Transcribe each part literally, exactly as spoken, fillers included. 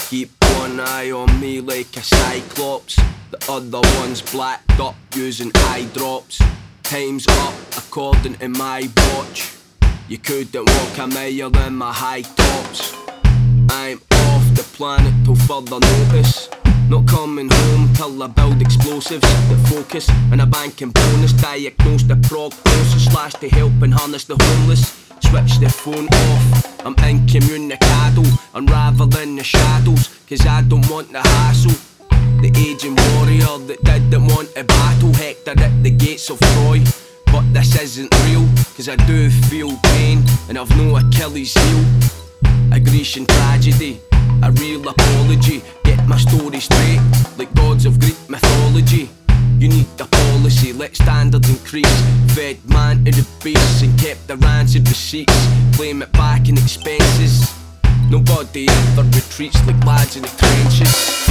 keep one eye on me like a cyclops. The other one's blacked up using eye drops. Time's up according to my watch. You couldn't walk a mile in my high tops. I'm off the planet till further notice. Not coming home till I build explosives that focus on a banking bonus. Diagnose the prognosis slash to help and harness the homeless. Switch the phone off, I'm incommunicado. Unraveling the shadows, cause I don't want the hassle. The aging warrior that didn't want a battle. Hector at the gates of Troy. But this isn't real, cause I do feel pain, and I've no Achilles heel. A Grecian tragedy, a real apology. Get my story straight, like gods of Greek mythology. You need a policy, let standards increase. Fed man to the beast and kept the rancid receipts. Claim it back in expenses. Nobody ever retreats like lads in the trenches.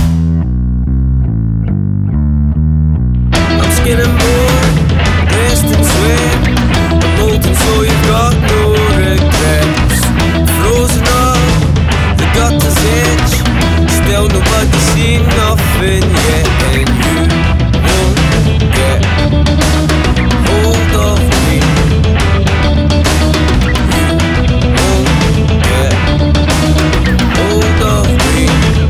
I'm skinning more, dressed in sweat. I'm molten so you've got no regrets. Frozen up, the gutter's edge. Still nobody's seen nothing yet. And you won't get hold of me. You won't get hold of me.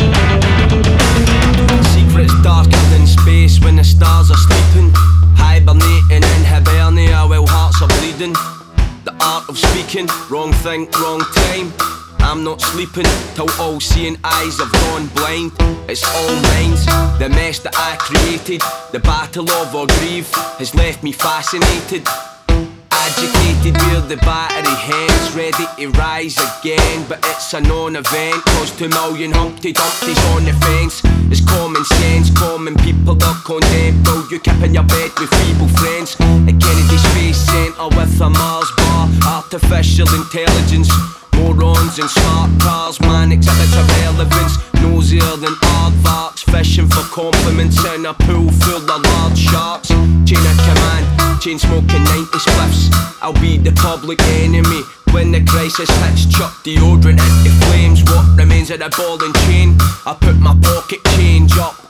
Secrets darker than space when the stars are sleeping. Hibernating in Hibernia while hearts are bleeding. The art of speaking, wrong thing, wrong time. I'm not sleeping till all seeing eyes have gone blind. It's all minds, the mess that I created. The battle of Orgreave has left me fascinated. Agitated where the battery hangs, ready to rise again. But it's a non-event, cause two million Humpty Dumptys on the fence. It's common sense, common people are condemned. Will you keep in your bed with feeble friends? At Kennedy Space Centre with a Mars bar. Artificial intelligence, morons in smart cars. Man exhibits irrelevance, nosier than aardvarks. Fishing for compliments in a pool full of large sharks. Chain of command, chain smoking ninety spliffs. I'll be the public enemy when the crisis hits. Chuck deodorant into flames. What remains of the ball and chain? I put my pocket change up.